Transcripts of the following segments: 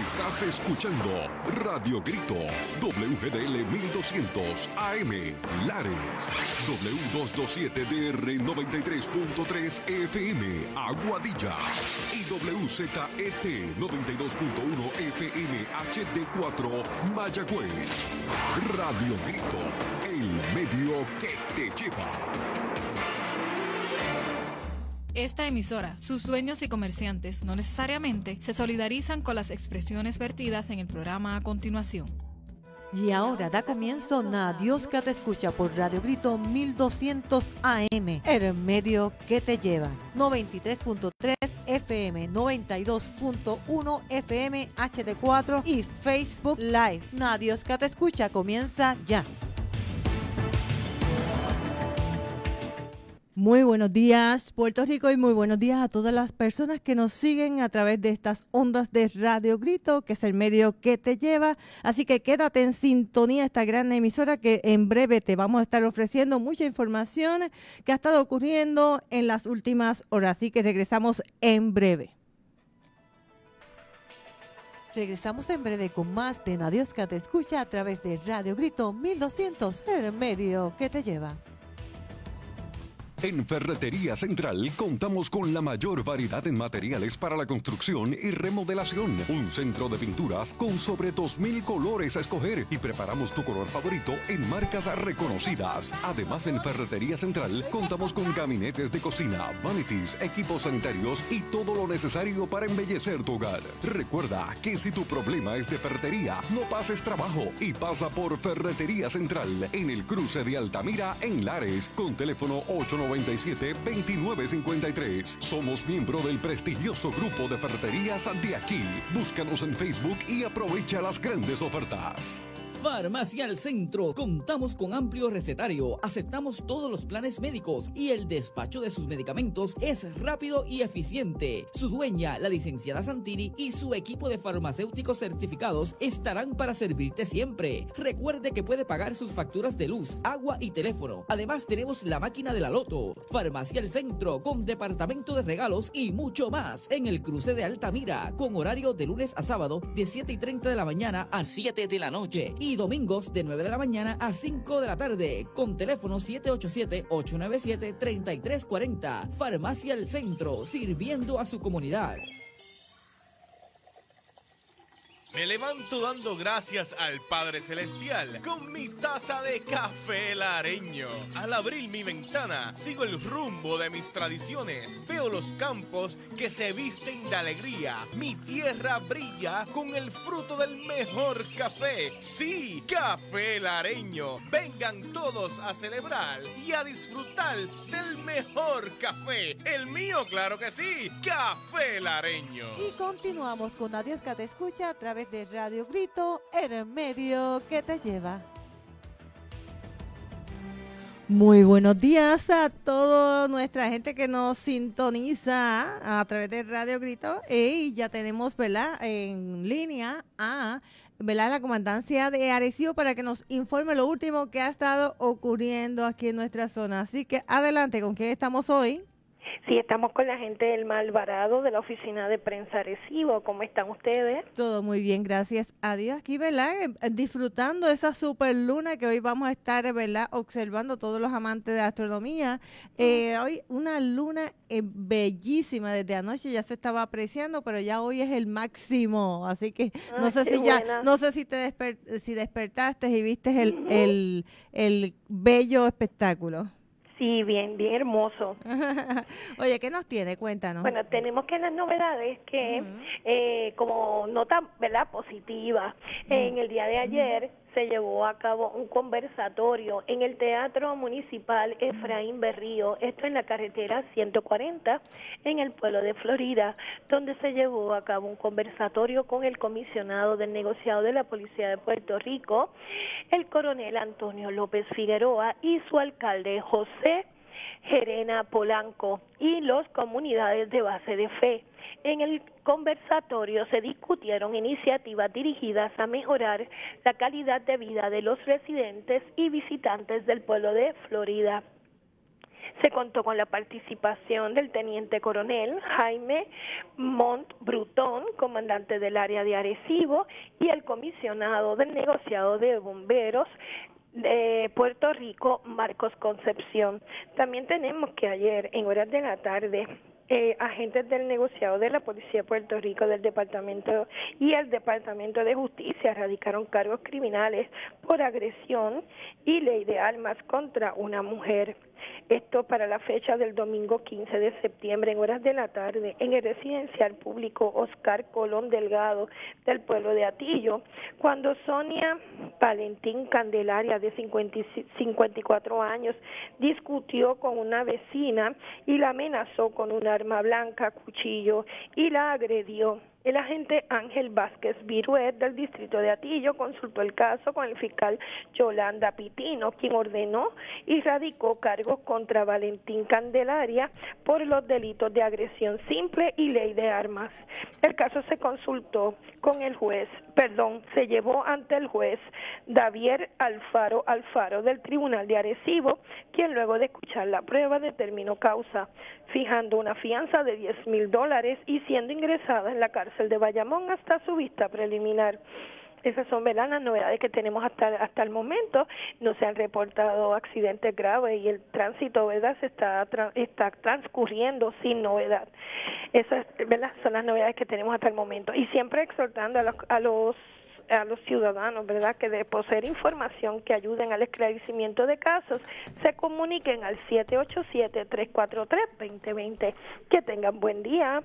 Estás escuchando Radio Grito, WGDL 1200 AM, Lares, W227DR 93.3 FM, Aguadilla, y WZET 92.1 FM HD4, Mayagüez. Radio Grito, el medio que te lleva. Esta emisora, sus dueños y comerciantes no necesariamente se solidarizan con las expresiones vertidas en el programa a continuación. Y ahora da comienzo Na Dios que te escucha por Radio Grito 1200 AM, el medio que te lleva. 93.3 FM, 92.1 FM HD4 y Facebook Live. Na Dios que te escucha comienza ya. Muy buenos días, Puerto Rico, y muy buenos días a todas las personas que nos siguen a través de estas ondas de Radio Grito, que es el medio que te lleva. Así que quédate en sintonía esta gran emisora, que en breve te vamos a estar ofreciendo mucha información que ha estado ocurriendo en las últimas horas. Así que regresamos en breve. Regresamos en breve con más de Na Dios que te escucha a través de Radio Grito 1200, el medio que te lleva. En Ferretería Central contamos con la mayor variedad en materiales para la construcción y remodelación. Un centro de pinturas con sobre 2,000 colores a escoger y preparamos tu color favorito en marcas reconocidas. Además, en Ferretería Central contamos con gabinetes de cocina, vanities, equipos sanitarios y todo lo necesario para embellecer tu hogar. Recuerda que si tu problema es de ferretería, no pases trabajo y pasa por Ferretería Central en el cruce de Altamira en Lares con teléfono 897-2953. Somos miembro del prestigioso grupo de ferreterías de aquí. Búscanos en Facebook y aprovecha las grandes ofertas. Farmacia El Centro. Contamos con amplio recetario, aceptamos todos los planes médicos y el despacho de sus medicamentos es rápido y eficiente. Su dueña, la licenciada Santini, y su equipo de farmacéuticos certificados estarán para servirte siempre. Recuerde que puede pagar sus facturas de luz, agua y teléfono. Además, tenemos la máquina de la loto. Farmacia El Centro, con departamento de regalos y mucho más, en el cruce de Altamira, con horario de lunes a sábado de 7:30 de la mañana a 7 de la noche. Y domingos de 9 de la mañana a 5 de la tarde, con teléfono 787-897-3340. Farmacia El Centro, sirviendo a su comunidad. Me levanto dando gracias al Padre Celestial con mi taza de café lareño. Al abrir mi ventana, sigo el rumbo de mis tradiciones. Veo los campos que se visten de alegría. Mi tierra brilla con el fruto del mejor café. Sí, café lareño. Vengan todos a celebrar y a disfrutar del mejor café. El mío, claro que sí, café lareño. Y continuamos con Na Dios que te escucha a través de Radio Grito, el medio que te lleva. Muy buenos días a toda nuestra gente que nos sintoniza a través de Radio Grito. Y ya tenemos, ¿verdad?, en línea a, ¿verdad?, la comandancia de Arecibo para que nos informe lo último que ha estado ocurriendo aquí en nuestra zona. Así que adelante, ¿con quién estamos hoy? Sí, estamos con la gente del Alvarado de la Oficina de Prensa Arecibo. ¿Cómo están ustedes? Todo muy bien, gracias a Dios. Aquí, ¿verdad?, disfrutando esa super luna que hoy vamos a estar, ¿verdad?, observando todos los amantes de la astronomía. Hoy una luna bellísima, desde anoche ya se estaba apreciando, pero ya hoy es el máximo. Así que no sé si ya, no sé si si despertaste y viste el bello espectáculo. Sí, bien hermoso. Oye, ¿qué nos tiene? Cuéntanos. Bueno, tenemos que las novedades que, como nota, ¿verdad?, positiva, en el día de ayer se llevó a cabo un conversatorio en el Teatro Municipal Efraín Berrío, esto en la carretera 140, en el pueblo de Florida, donde se llevó a cabo un conversatorio con el comisionado del negociado de la Policía de Puerto Rico, el coronel Antonio López Figueroa, y su alcalde José Gerena Polanco, y las comunidades de base de fe. En el conversatorio se discutieron iniciativas dirigidas a mejorar la calidad de vida de los residentes y visitantes del pueblo de Florida. Se contó con la participación del teniente coronel Jaime Montt Brutón, comandante del área de Arecibo, y el comisionado del negociado de bomberos de Puerto Rico, Marcos Concepción. También tenemos que ayer, en horas de la tarde, agentes del negociado de la Policía de Puerto Rico del Departamento y el Departamento de Justicia radicaron cargos criminales por agresión y ley de armas contra una mujer. Esto para la fecha del domingo 15 de septiembre en horas de la tarde en el residencial público Oscar Colón Delgado del pueblo de Atillo, cuando Sonia Valentín Candelaria, de 54 años, discutió con una vecina y la amenazó con un arma blanca, cuchillo, y la agredió. El agente Ángel Vázquez Viruet del distrito de Atillo consultó el caso con el fiscal Yolanda Pitino, quien ordenó y radicó cargos contra Valentín Candelaria por los delitos de agresión simple y ley de armas. El caso se consultó con el se llevó ante el juez Davier Alfaro del Tribunal de Arecibo, quien luego de escuchar la prueba determinó causa, fijando una fianza de $10,000 y siendo ingresada en la cárcel de Bayamón hasta su vista preliminar. Esas son, ¿verdad?, las novedades que tenemos hasta el momento. No se han reportado accidentes graves y el tránsito, ¿verdad?, está transcurriendo sin novedad. Esas, ¿verdad?, son las novedades que tenemos hasta el momento. Y siempre exhortando a los ciudadanos, ¿verdad?, que de poseer información que ayuden al esclarecimiento de casos, se comuniquen al 787-343-2020. Que tengan buen día.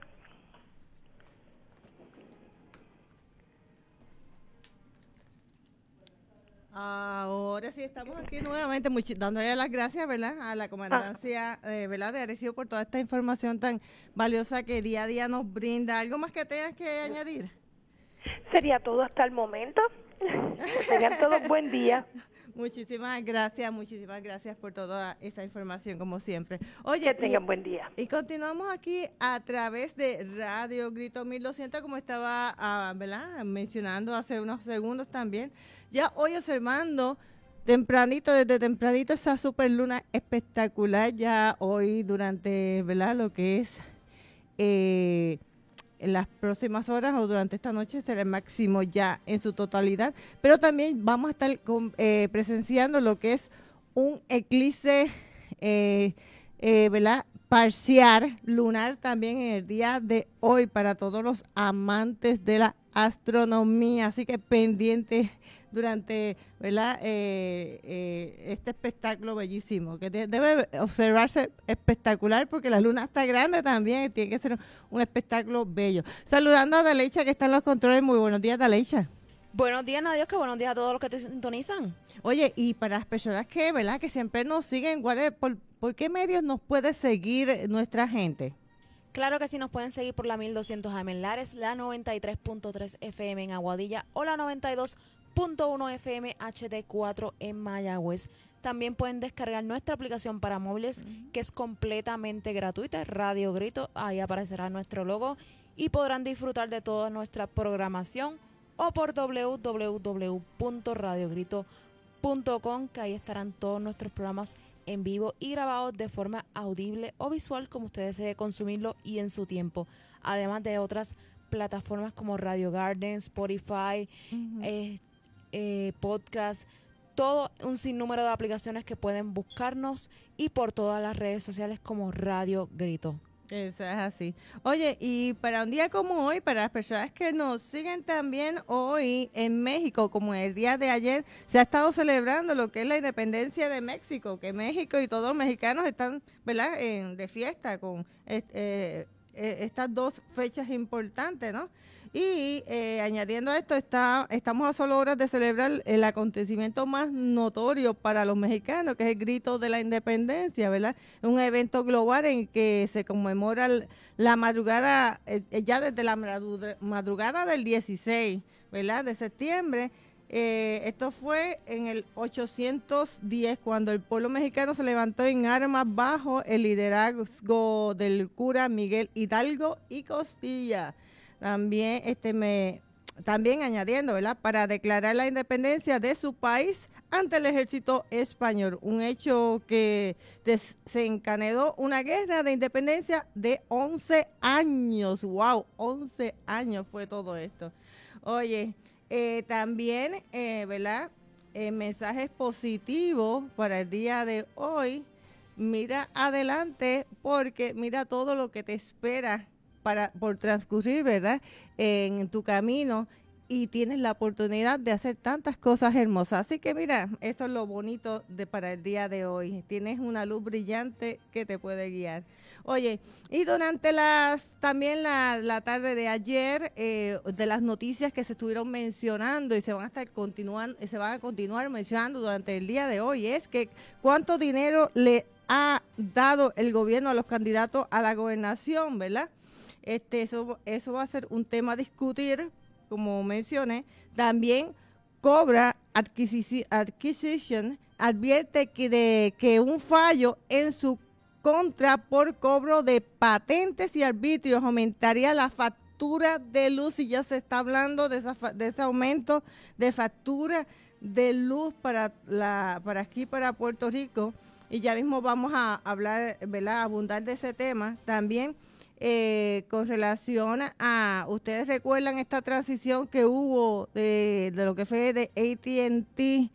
Ahora sí estamos aquí nuevamente dándole las gracias, ¿verdad?, a la comandancia, ¿verdad?, de Arecibo por toda esta información tan valiosa que día a día nos brinda. ¿Algo más que tengas que añadir? Sería todo hasta el momento. Que tengan todos buen día. Muchísimas gracias por toda esta información, como siempre. Oye, que tengan buen día. Y continuamos aquí a través de Radio Grito 1200, como estaba, ¿verdad?, mencionando hace unos segundos también. Ya hoy observando desde tempranito, esa super luna espectacular, ya hoy durante, ¿verdad?, lo que es en las próximas horas o durante esta noche será el máximo ya en su totalidad, pero también vamos a estar presenciando lo que es un eclipse, ¿verdad?, parcial lunar también en el día de hoy para todos los amantes de la astronomía, así que pendiente durante, ¿verdad?, este espectáculo bellísimo, que debe observarse espectacular porque la luna está grande también, tiene que ser un espectáculo bello. Saludando a Daleicha, que está en los controles. Muy buenos días, Daleicha. Buenos días, Nadia, que buenos días a todos los que te sintonizan. Oye, y para las personas que, ¿verdad?, que siempre nos siguen, ¿por qué medios nos puede seguir nuestra gente? Claro que sí, nos pueden seguir por la 1200 AM en Lares, la 93.3 FM en Aguadilla o la 92.1 FM HD4 en Mayagüez. También pueden descargar nuestra aplicación para móviles, que es completamente gratuita, Radio Grito. Ahí aparecerá nuestro logo y podrán disfrutar de toda nuestra programación, o por www.radiogrito.com, que ahí estarán todos nuestros programas en vivo y grabados de forma audible o visual, como usted desee consumirlo y en su tiempo. Además de otras plataformas como Radio Garden, Spotify, podcast, todo un sinnúmero de aplicaciones que pueden buscarnos, y por todas las redes sociales como Radio Grito. Eso es así. Oye, y para un día como hoy, para las personas que nos siguen también hoy en México, como el día de ayer, se ha estado celebrando lo que es la independencia de México, que México y todos los mexicanos están, ¿verdad?, de fiesta con estas dos fechas importantes, ¿no? Y añadiendo a esto, estamos a solo horas de celebrar el acontecimiento más notorio para los mexicanos, que es el Grito de la Independencia, ¿verdad? Un evento global en que se conmemora la madrugada, ya desde la madrugada del 16, ¿verdad?, de septiembre. Esto fue en el 810, cuando el pueblo mexicano se levantó en armas bajo el liderazgo del cura Miguel Hidalgo y Costilla. También añadiendo, ¿verdad?, para declarar la independencia de su país ante el ejército español, un hecho que desencadenó una guerra de independencia de 11 años. ¡Wow! 11 años fue todo esto. Oye, también, ¿verdad? Mensajes positivos para el día de hoy. Mira adelante porque mira todo lo que te espera por transcurrir, ¿verdad? En tu camino y tienes la oportunidad de hacer tantas cosas hermosas. Así que mira, esto es lo bonito para el día de hoy. Tienes una luz brillante que te puede guiar. Oye, y durante también la tarde de ayer, de las noticias que se estuvieron mencionando y se van a continuar mencionando durante el día de hoy, es que cuánto dinero le ha dado el gobierno a los candidatos a la gobernación, ¿verdad? Eso va a ser un tema a discutir, como mencioné. También Cobra Acquisition advierte que un fallo en su contra por cobro de patentes y arbitrios aumentaría la factura de luz, y ya se está hablando de ese aumento de factura de luz para aquí, para Puerto Rico, y ya mismo vamos a hablar, ¿verdad?, abundar de ese tema. También con relación a, ustedes recuerdan esta transición que hubo de lo que fue de AT&T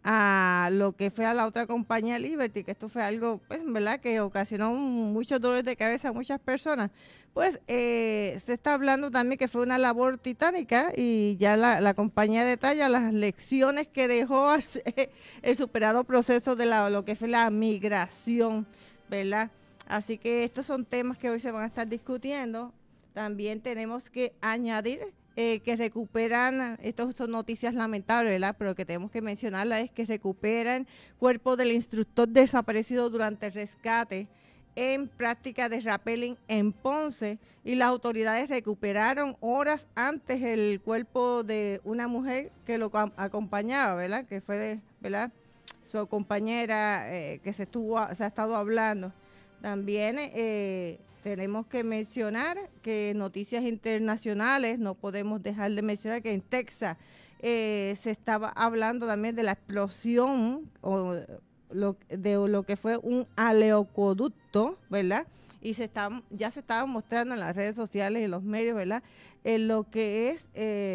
a lo que fue a la otra compañía Liberty, que esto fue algo, pues, ¿verdad?, que ocasionó muchos dolores de cabeza a muchas personas. Pues se está hablando también que fue una labor titánica, y ya la compañía detalla las lecciones que dejó el superado proceso de lo que fue la migración, ¿verdad? Así que estos son temas que hoy se van a estar discutiendo. También tenemos que añadir que recuperan, estas son noticias lamentables, ¿verdad?, pero que tenemos que mencionarla, es que recuperan cuerpo del instructor desaparecido durante el rescate en práctica de rappelling en Ponce, y las autoridades recuperaron horas antes el cuerpo de una mujer que lo acompañaba, ¿verdad?, que fue, ¿verdad?, su compañera, que se ha estado hablando. También tenemos que mencionar que noticias internacionales, no podemos dejar de mencionar que en Texas se estaba hablando también de la explosión de lo que fue un aleoducto, ¿verdad? Y ya se estaba mostrando en las redes sociales y en los medios, ¿verdad?, lo que es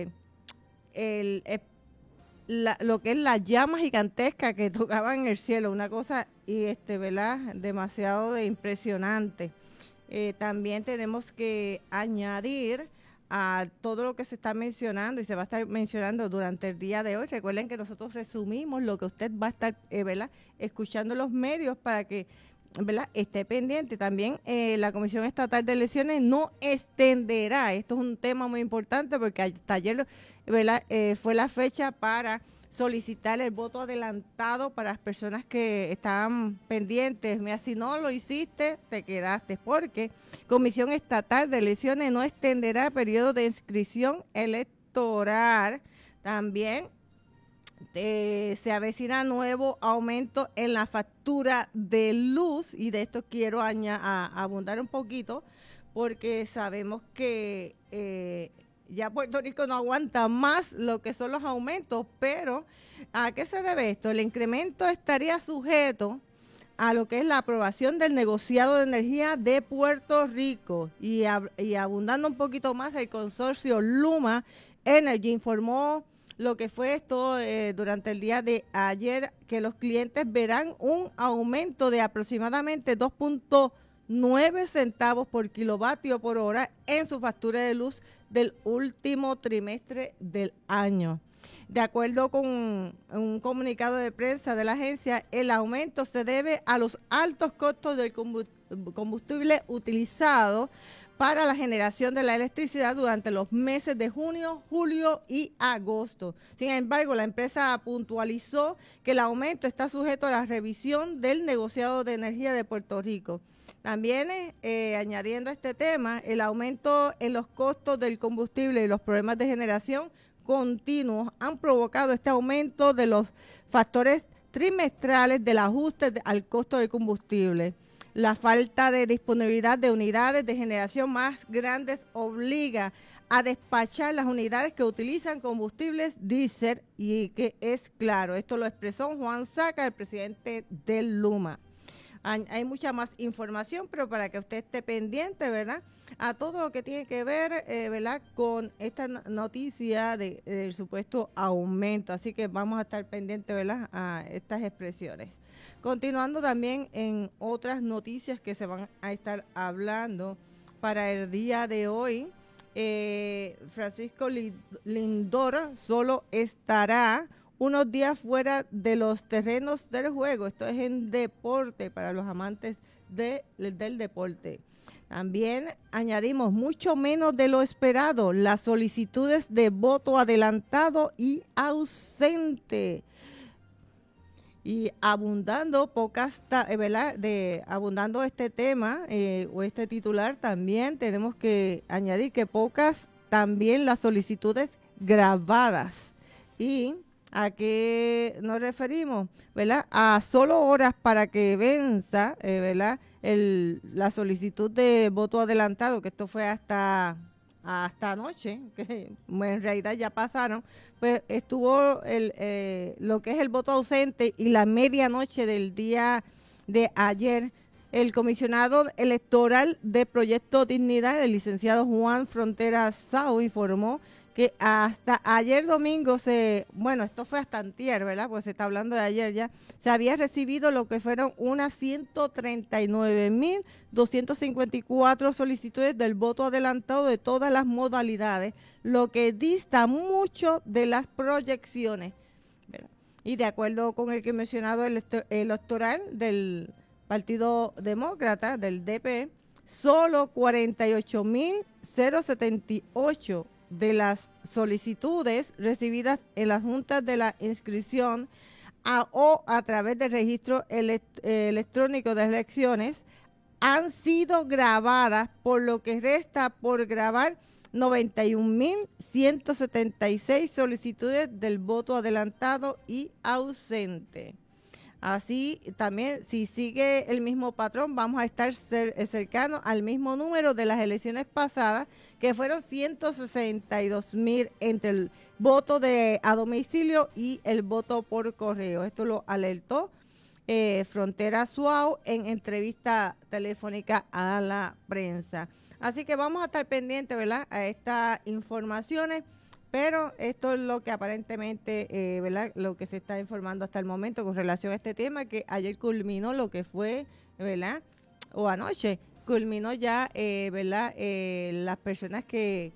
lo que es la llama gigantesca que tocaba en el cielo, una cosa ¿verdad?, demasiado impresionante. También tenemos que añadir a todo lo que se está mencionando y se va a estar mencionando durante el día de hoy. Recuerden que nosotros resumimos lo que usted va a estar ¿verdad?, escuchando en los medios para que, ¿verdad?, esté pendiente. También la Comisión Estatal de Elecciones no extenderá, esto es un tema muy importante porque hasta ayer, ¿verdad?, fue la fecha para solicitar el voto adelantado para las personas que estaban pendientes. Mira, si no lo hiciste, te quedaste, porque Comisión Estatal de Elecciones no extenderá periodo de inscripción electoral. También se avecina nuevo aumento en la factura de luz, y de esto quiero abundar un poquito, porque sabemos que ya Puerto Rico no aguanta más lo que son los aumentos. Pero ¿a qué se debe esto? El incremento estaría sujeto a lo que es la aprobación del negociado de energía de Puerto Rico, y abundando un poquito más, el consorcio Luma Energy informó lo que fue esto durante el día de ayer, que los clientes verán un aumento de aproximadamente 2.9 centavos por kilovatio por hora en su factura de luz del último trimestre del año. De acuerdo con un comunicado de prensa de la agencia, el aumento se debe a los altos costos del combustible utilizado para la generación de la electricidad durante los meses de junio, julio y agosto. Sin embargo, la empresa puntualizó que el aumento está sujeto a la revisión del negociado de energía de Puerto Rico. También, añadiendo a este tema, el aumento en los costos del combustible y los problemas de generación continuos han provocado este aumento de los factores trimestrales del ajuste al costo del combustible. La falta de disponibilidad de unidades de generación más grandes obliga a despachar las unidades que utilizan combustibles diésel y que es claro. Esto lo expresó Juan Saca, el presidente del LUMA. Hay mucha más información, pero para que usted esté pendiente, ¿verdad?, a todo lo que tiene que ver, ¿verdad?, con esta noticia del supuesto aumento. Así que vamos a estar pendientes, ¿verdad?, a estas expresiones. Continuando también en otras noticias que se van a estar hablando para el día de hoy, Francisco Lindor solo estará unos días fuera de los terrenos del juego. Esto es en deporte para los amantes del deporte. También añadimos mucho menos de lo esperado las solicitudes de voto adelantado y ausente. Y abundando abundando este tema o este titular, también tenemos que añadir que pocas también las solicitudes grabadas. ¿Y a qué nos referimos? ¿Verdad? A solo horas para que venza, ¿verdad?, la solicitud de voto adelantado, que esto fue hasta anoche, que en realidad ya pasaron, pues estuvo lo que es el voto ausente y la medianoche del día de ayer. El comisionado electoral de Proyecto Dignidad, el licenciado Juan Fronteras Sau, informó que hasta ayer domingo esto fue hasta antier, ¿verdad?, pues se está hablando de ayer ya, se había recibido lo que fueron unas 139.254 solicitudes del voto adelantado de todas las modalidades, lo que dista mucho de las proyecciones, ¿verdad? Y de acuerdo con el que mencionado electoral del Partido Demócrata, del DP, solo 48.078 de las solicitudes recibidas en las juntas de la inscripción o a través del registro electrónico de elecciones han sido grabadas, por lo que resta por grabar 91.176 solicitudes del voto adelantado y ausente. Así también, si sigue el mismo patrón, vamos a estar cercanos al mismo número de las elecciones pasadas, que fueron 162.000 entre el voto a domicilio y el voto por correo. Esto lo alertó Frontera Suau en entrevista telefónica a la prensa. Así que vamos a estar pendientes, ¿verdad?, a estas informaciones. Pero esto es lo que aparentemente, ¿verdad?, lo que se está informando hasta el momento con relación a este tema, que ayer culminó lo que fue, ¿verdad?, o anoche, culminó ya, ¿verdad?, las personas que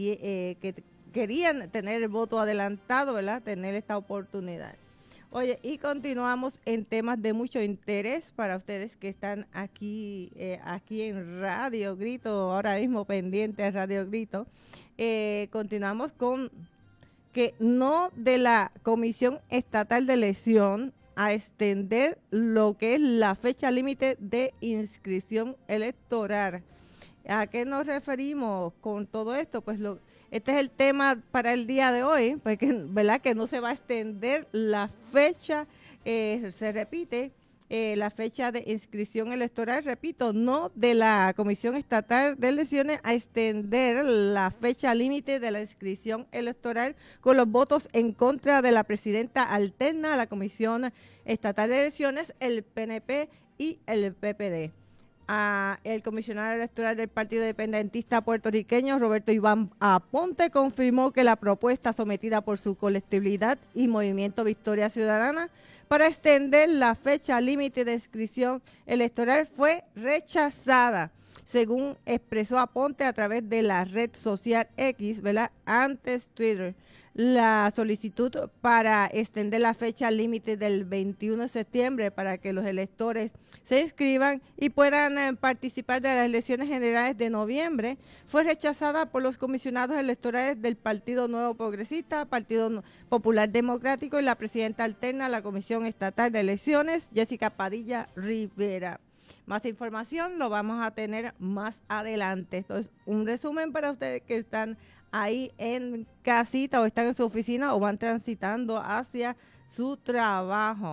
querían tener el voto adelantado, ¿verdad?, tener esta oportunidad. Oye, y continuamos en temas de mucho interés para ustedes que están aquí en Radio Grito, ahora mismo pendiente a Radio Grito. Continuamos con que no de la Comisión Estatal de Elección a extender lo que es la fecha límite de inscripción electoral. ¿A qué nos referimos con todo esto? Pues este es el tema para el día de hoy, porque, ¿verdad?, que no se va a extender la fecha, se repite, la fecha de inscripción electoral, repito, no de la Comisión Estatal de Elecciones a extender la fecha límite de la inscripción electoral con los votos en contra de la presidenta alterna a la Comisión Estatal de Elecciones, el PNP y el PPD. El comisionado electoral del Partido Independentista puertorriqueño, Roberto Iván Aponte, confirmó que la propuesta sometida por su colectividad y Movimiento Victoria Ciudadana para extender la fecha límite de inscripción electoral fue rechazada, según expresó Aponte a través de la red social X, ¿verdad?, antes Twitter. La solicitud para extender la fecha límite del 21 de septiembre para que los electores se inscriban y puedan participar de las elecciones generales de noviembre fue rechazada por los comisionados electorales del Partido Nuevo Progresista, Partido Popular Democrático y la presidenta alterna de la Comisión Estatal de Elecciones, Jessica Padilla Rivera. Más información lo vamos a tener más adelante. Esto es un resumen para ustedes que están ahí en casita o están en su oficina o van transitando hacia su trabajo.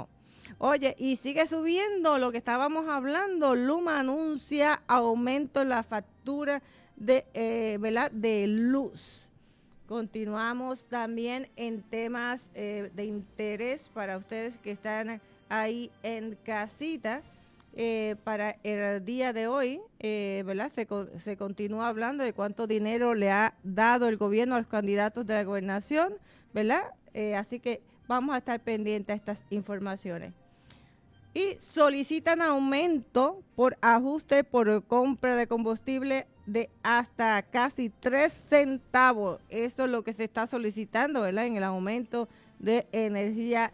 Oye, y sigue subiendo lo que estábamos hablando. Luma anuncia aumento en la factura ¿verdad? De luz. Continuamos también en temas de interés para ustedes que están ahí en casita. Para el día de hoy, ¿verdad? Se continúa hablando de cuánto dinero le ha dado el gobierno a los candidatos de la gobernación, ¿verdad? Así que vamos a estar pendientes a estas informaciones. Y solicitan aumento por ajuste por compra de combustible de hasta casi 3 centavos. Eso es lo que se está solicitando, ¿verdad? En el aumento de energía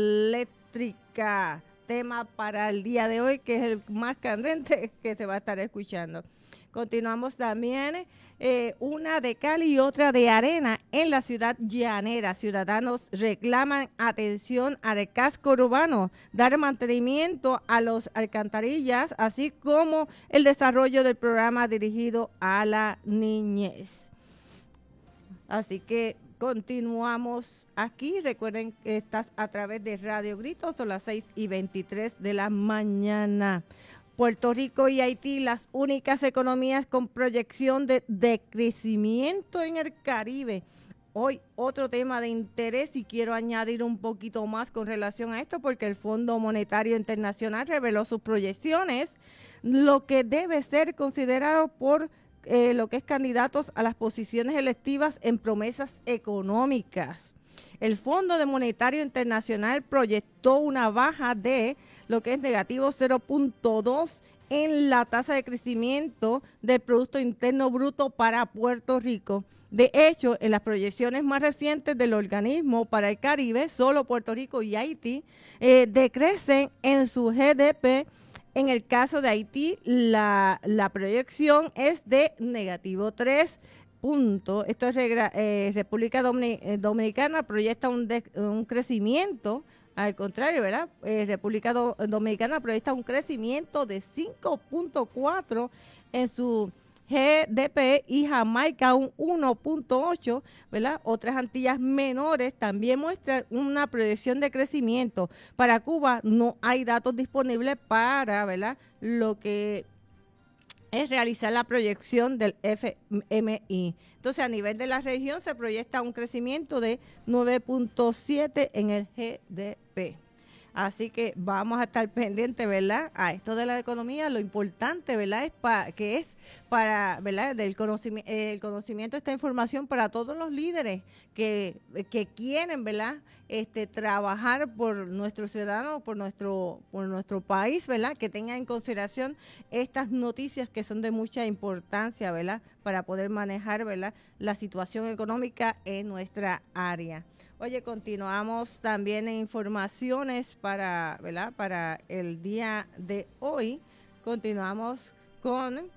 eléctrica. Tema para el día de hoy, que es el más candente que se va a estar escuchando. Continuamos también, una de cal y otra de arena en la ciudad llanera. Ciudadanos reclaman atención al casco urbano, dar mantenimiento a los alcantarillas, así como el desarrollo del programa dirigido a la niñez. Así que continuamos aquí. Recuerden que estás a través de Radio Grito, son las 6:23 de la mañana. Puerto Rico y Haití, las únicas economías con proyección de crecimiento en el Caribe. Hoy otro tema de interés y quiero añadir un poquito más con relación a esto porque el Fondo Monetario Internacional reveló sus proyecciones, lo que debe ser considerado por lo que es candidatos a las posiciones electivas en promesas económicas. El Fondo Monetario Internacional proyectó una baja de lo que es negativo 0.2 en la tasa de crecimiento del Producto Interno Bruto para Puerto Rico. De hecho, en las proyecciones más recientes del organismo para el Caribe, solo Puerto Rico y Haití decrecen en su GDP. En el caso de Haití, la proyección es de negativo 3 puntos. Esto es República Dominicana proyecta un crecimiento, al contrario, ¿verdad? República Dominicana proyecta un crecimiento de 5.4 en su GDP y Jamaica un 1.8, ¿verdad? Otras Antillas menores también muestran una proyección de crecimiento. Para Cuba no hay datos disponibles para, ¿verdad?, lo que es realizar la proyección del FMI. Entonces, a nivel de la región se proyecta un crecimiento de 9.7 en el GDP. Así que vamos a estar pendientes, ¿verdad?, a esto de la economía. Lo importante, ¿verdad?, es para, ¿verdad?, el conocimiento de esta información para todos los líderes que quieren, ¿verdad?, trabajar por nuestros ciudadanos, por nuestro país, ¿verdad?, que tengan en consideración estas noticias que son de mucha importancia, ¿verdad?, para poder manejar, ¿verdad?, la situación económica en nuestra área. Oye, continuamos también en informaciones para, ¿verdad?, para el día de hoy. Continuamos con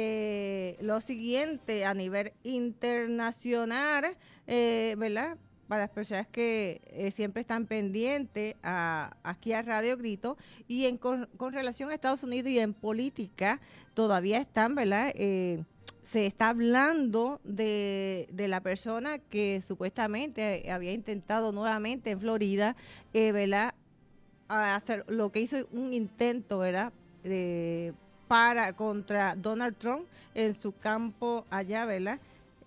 lo siguiente a nivel internacional, ¿verdad?, para las personas que siempre están pendientes aquí a Radio Grito y con relación a Estados Unidos y en política todavía están, ¿verdad?, se está hablando de la persona que supuestamente había intentado nuevamente en Florida, ¿verdad?, a hacer lo que hizo un intento, ¿verdad?, contra Donald Trump en su campo allá, ¿verdad?,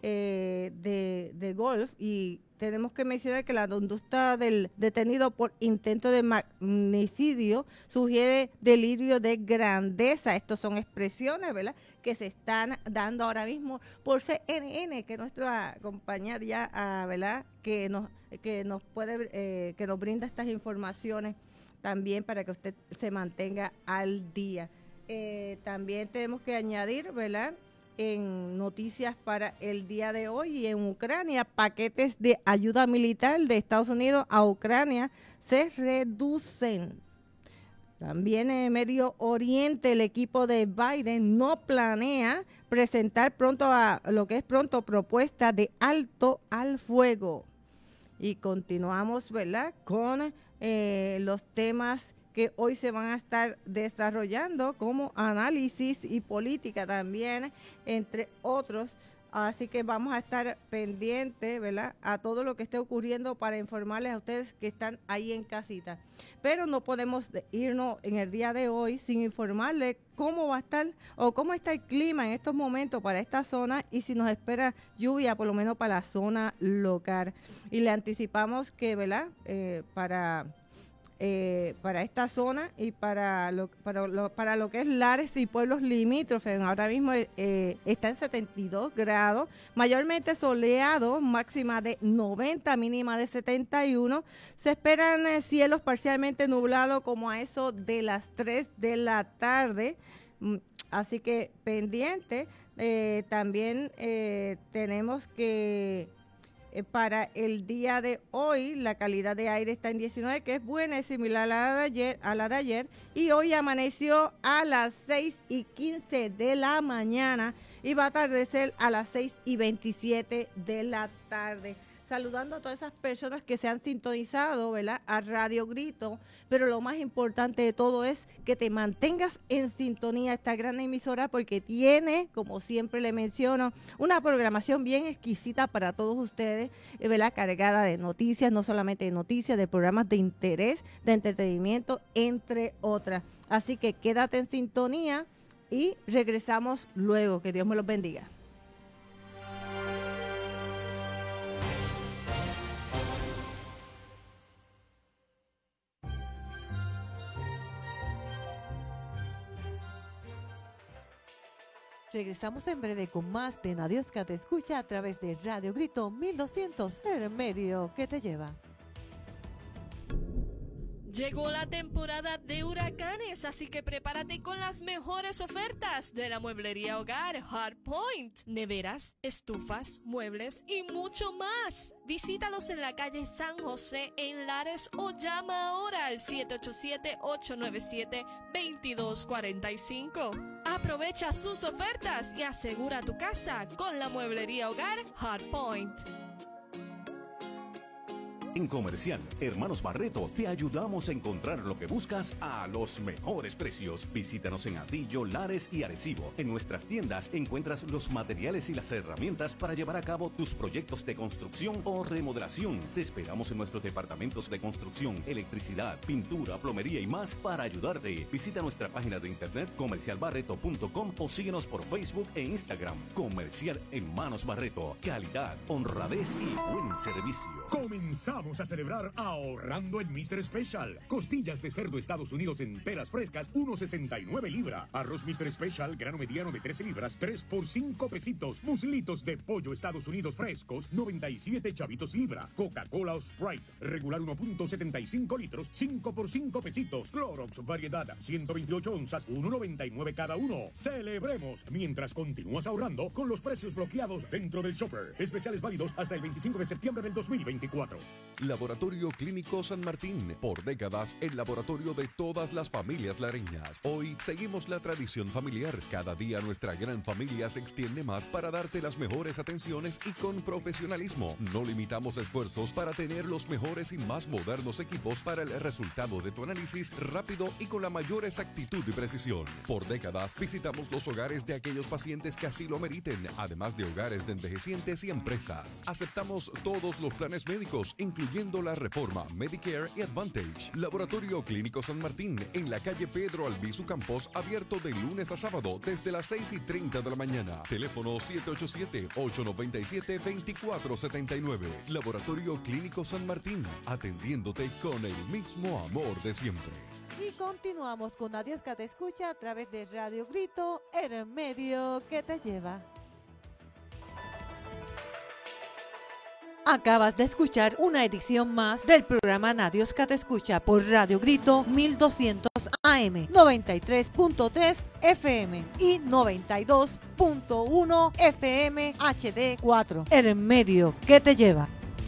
de golf. Y tenemos que mencionar que la conducta del detenido por intento de magnicidio sugiere delirio de grandeza. Estos son expresiones, ¿verdad?, que se están dando ahora mismo por CNN, que es nuestra compañía ya, ¿verdad?, que nos brinda estas informaciones también para que usted se mantenga al día. También tenemos que añadir, ¿verdad?, en noticias para el día de hoy y en Ucrania, paquetes de ayuda militar de Estados Unidos a Ucrania se reducen. También en Medio Oriente, el equipo de Biden no planea presentar pronto propuesta de alto al fuego. Y continuamos, ¿verdad?, con los temas que hoy se van a estar desarrollando como análisis y política también, entre otros Así que vamos a estar pendientes, ¿verdad?, a todo lo que esté ocurriendo para informarles a ustedes que están ahí en casita. Pero no podemos irnos en el día de hoy sin informarles cómo va a estar o cómo está el clima en estos momentos para esta zona y si nos espera lluvia, por lo menos para la zona local. Y le anticipamos que, ¿verdad?, para esta zona y para lo que es Lares y pueblos limítrofes. Ahora mismo está en 72 grados, mayormente soleado, máxima de 90, mínima de 71. Se esperan cielos parcialmente nublados como a eso de las 3 de la tarde. Así que pendiente. También tenemos que... para el día de hoy, la calidad de aire está en 19, que es buena, es similar a la de ayer. Y hoy amaneció a las 6:15 de la mañana y va a atardecer a las 6:27 de la tarde. Saludando a todas esas personas que se han sintonizado, ¿verdad?, a Radio Grito, pero lo más importante de todo es que te mantengas en sintonía esta gran emisora porque tiene, como siempre le menciono, una programación bien exquisita para todos ustedes, ¿verdad?, cargada de noticias, no solamente de noticias, de programas de interés, de entretenimiento, entre otras. Así que quédate en sintonía y regresamos luego. Que Dios me los bendiga. Regresamos en breve con más de Dios que te escucha a través de Radio Grito 1200, el medio que te lleva. Llegó la temporada de huracanes, así que prepárate con las mejores ofertas de la mueblería hogar Hardpoint. Neveras, estufas, muebles y mucho más. Visítalos en la calle San José en Lares o llama ahora al 787-897-2245. Aprovecha sus ofertas y asegura tu casa con la mueblería hogar Hardpoint. En Comercial Hermanos Barreto te ayudamos a encontrar lo que buscas a los mejores precios. Visítanos en Atillo, Lares y Arecibo. En nuestras tiendas encuentras los materiales y las herramientas para llevar a cabo tus proyectos de construcción o remodelación. Te esperamos en nuestros departamentos de construcción, electricidad, pintura, plomería y más para ayudarte. Visita nuestra página de internet comercialbarreto.com o síguenos por Facebook e Instagram. Comercial Hermanos Barreto. Calidad, honradez y buen servicio. Comenzamos a celebrar ahorrando en Mr. Special. Costillas de cerdo Estados Unidos enteras frescas, 1.69 libra. Arroz Mr. Special, grano mediano de 13 libras, 3 por 5 pesitos. Muslitos de pollo Estados Unidos frescos, 97 chavitos libra. Coca-Cola o Sprite, regular 1.75 litros, 5 por 5 pesitos. Clorox variedad, 128 onzas, 1.99 cada uno. Celebremos mientras continúas ahorrando con los precios bloqueados dentro del shopper. Especiales válidos hasta el 25 de septiembre del 2024. Laboratorio Clínico San Martín, por décadas el laboratorio de todas las familias lareñas. Hoy seguimos la tradición familiar. Cada día nuestra gran familia se extiende más para darte las mejores atenciones y con profesionalismo. No limitamos esfuerzos para tener los mejores y más modernos equipos para el resultado de tu análisis rápido y con la mayor exactitud y precisión. Por décadas visitamos los hogares de aquellos pacientes que así lo meriten, además de hogares de envejecientes y empresas. Aceptamos todos los planes médicos, incluyendo la reforma Medicare y Advantage. Laboratorio Clínico San Martín, en la calle Pedro Albizu Campos, abierto de lunes a sábado desde las 6:30 de la mañana. Teléfono 787-897-2479. Laboratorio Clínico San Martín, atendiéndote con el mismo amor de siempre. Y continuamos con Dios que te escucha a través de Radio Grito, el medio que te lleva. Acabas de escuchar una edición más del programa Dios que te escucha por Radio Grito 1200 AM, 93.3 FM y 92.1 FM HD4. El medio que te lleva.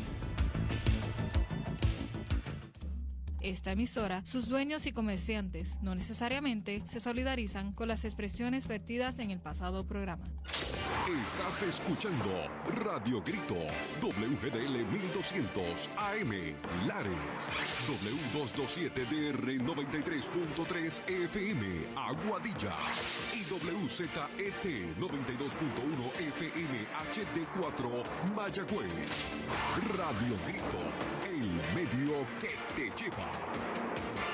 Esta emisora, sus dueños y comerciantes no necesariamente se solidarizan con las expresiones vertidas en el pasado programa. Estás escuchando Radio Grito, WGDL 1200 AM, Lares, W227DR 93.3 FM, Aguadilla, y WZET 92.1 FM HD4, Mayagüez. Radio Grito, el medio que te lleva.